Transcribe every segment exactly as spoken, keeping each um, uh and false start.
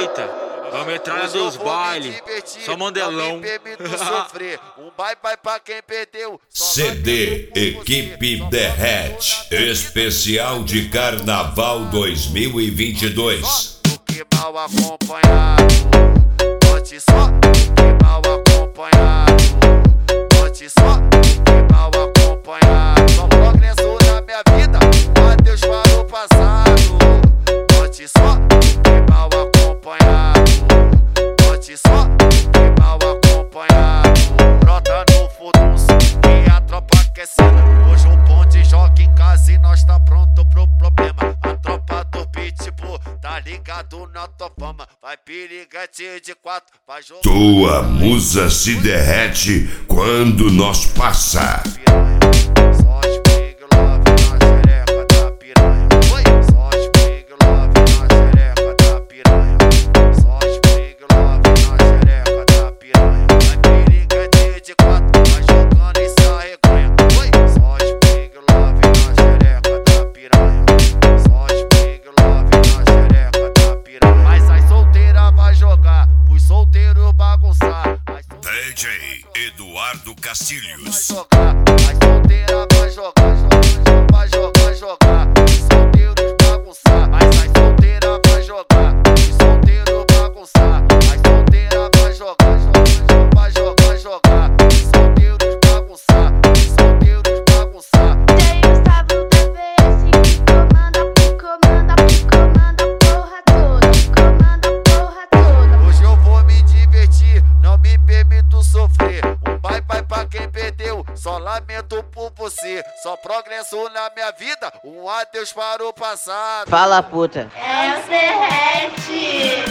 oito, é a metralha dos bailes, só mandelão. Um bye bye pra quem perdeu. C D Equipe Derrete, especial de Carnaval dois mil e vinte e dois. Que mal acompanhado, bote só, que mal acompanhado, bote só, que mal acompanhado. Só progresso na minha vida, adeus para o passado. Bote só, que mal acompanhado, bote só, que mal acompanhado. Brota no furdunço e a tropa aquecendo. Hoje o bonde joga em casa e nós tá pronto pro problema. A tropa do Pitbull tá ligado na tua fama, vai piriguete de quatro, vai jogar. Tua musa se derrete quando nós passar. Só os big love na xereca da piranha. Só os big love na xereca da piranha. Só os big love na xereca da piranha. Vai piriguete de quatro, vai jogando e se arreganha. Só os big love na xereca da piranha. Só os big love na xereca da piranha. Mas as solteiras vai jogar, os solteiros bagunçar. D J Eduardo Castilhos. Jogar, as solteiras vai jogar, jogar, vai jogar, jogar. Os solteiros bagunçar, mas as solteiras vai jogar, os solteiros bagunçar. As solteiras vai jogar, jogar, vai jogar, jogar. Os solteiros bagunçar, os solteiros bagunçar. Tem o Gustavo da V S que comanda, comanda, comanda a porra toda, comanda a porra toda. Hoje eu vou me divertir, não me permito sofrer. Um bye bye pra quem perdeu, só lamento por você. Só progresso na minha vida, um adeus para o passado. Fala, puta. É o Derrete.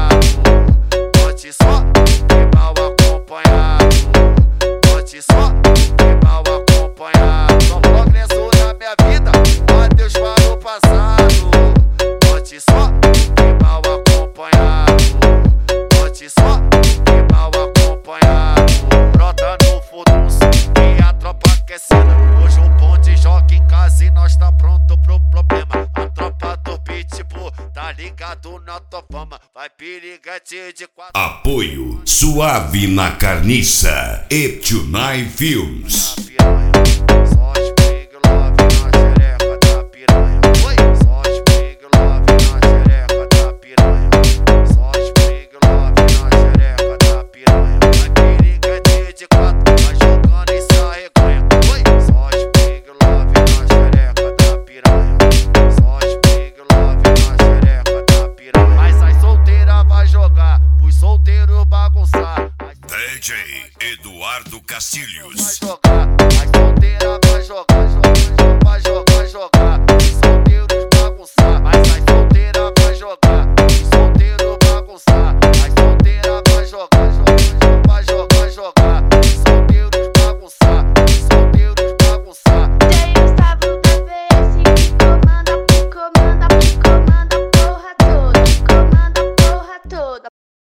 Bote só, que mal acompanhado. Bote só, que mal acompanhado. Só progresso na minha vida, um adeus para o passado. Bote só, que mal acompanhado. Bote só, que mal acompanhado. Brota no furdunço e a tropa aquecendo. Hoje o bonde joga em casa e nós tá pronto pro problema. A tropa do Pitbull tá ligado na tua fama, vai piriguete de quatro. Apoio Suave na Carniça e Tunai Films. Só os big love na xereca da piranha. Só os big love na xereca da piranha. Só os big love na xereca da piranha. Vai piriguete de quatro, vai jogando e se arreganha. Só os big love na xereca da piranha. Só os big love na xereca da piranha. Mas as solteiras vai jogar, os solteiros bagunçar. D J Eduardo Castilhos. Vai jogar.